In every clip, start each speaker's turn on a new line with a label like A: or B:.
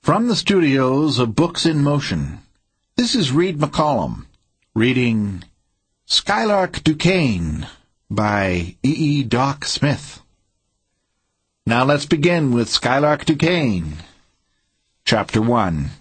A: From the studios of Books in Motion, this is Reed McCollum, reading Skylark Duquesne by E. Doc Smith. Now let's begin with Skylark Duquesne. Chapter 1.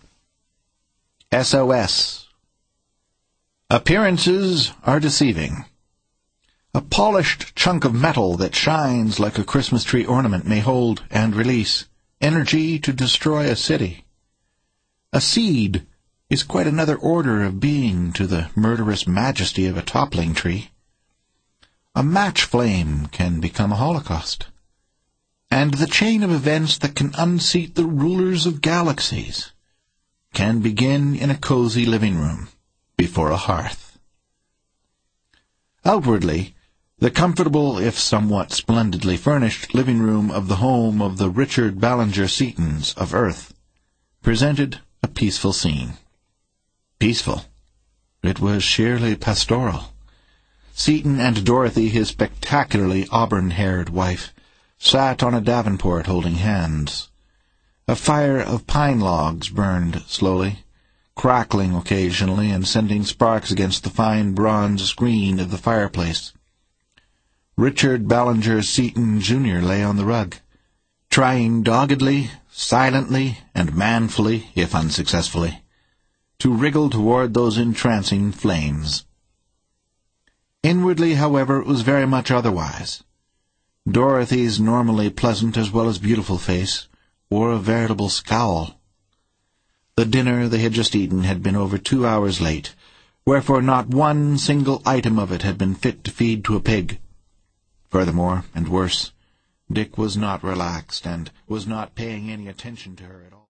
A: SOS. Appearances are deceiving. A polished chunk of metal that shines like a Christmas tree ornament may hold and release energy to destroy a city. A seed is quite another order of being to the murderous majesty of a toppling tree. A match flame can become a holocaust. And the chain of events that can unseat the rulers of galaxies can begin in a cozy living room before a hearth. Outwardly, the comfortable, if somewhat splendidly furnished, living room of the home of the Richard Ballinger Seatons of Earth presented a peaceful scene. Peaceful. It was sheerly pastoral. Seaton and Dorothy, his spectacularly auburn-haired wife, sat on a davenport holding hands. A fire of pine logs burned slowly, crackling occasionally and sending sparks against the fine bronze screen of the fireplace. Richard Ballinger Seaton, Jr. lay on the rug, trying doggedly, silently, and manfully, if unsuccessfully, to wriggle toward those entrancing flames. Inwardly, however, it was very much otherwise. Dorothy's normally pleasant as well as beautiful face wore a veritable scowl. The dinner they had just eaten had been over 2 hours late, wherefore not one single item of it had been fit to feed to a pig. Furthermore, and worse, Dick was not relaxed, and was not paying any attention to her at all.